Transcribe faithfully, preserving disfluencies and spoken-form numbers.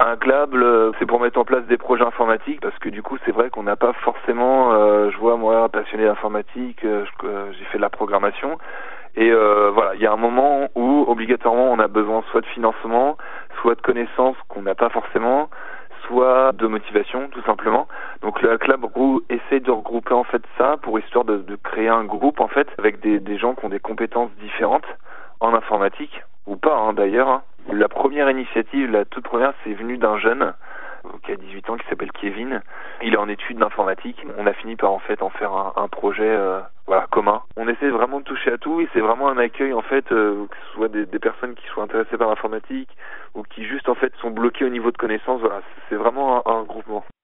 Un club, le- c'est pour mettre en place des projets informatiques parce que du coup c'est vrai qu'on n'a pas forcément, euh, je vois moi passionné d'informatique, euh, je- euh, j'ai fait de la programmation et euh, voilà, il y a un moment où obligatoirement on a besoin soit de financement, soit de connaissances qu'on n'a pas forcément, soit de motivation tout simplement. Donc le club Roux essaie de regrouper en fait ça pour histoire de, de créer un groupe en fait avec des, des gens qui ont des compétences différentes en informatique ou pas hein, d'ailleurs. Hein. La première initiative, la toute première, c'est venu d'un jeune euh, qui a dix-huit ans, qui s'appelle Kevin. Il est en études d'informatique. On a fini par en fait en faire un, un projet euh, voilà commun. On essaie vraiment de toucher à tout et c'est vraiment un accueil en fait, euh, que ce soit des, des personnes qui soient intéressées par l'informatique ou qui juste en fait sont bloquées au niveau de connaissances. Voilà, c'est vraiment un, un groupement.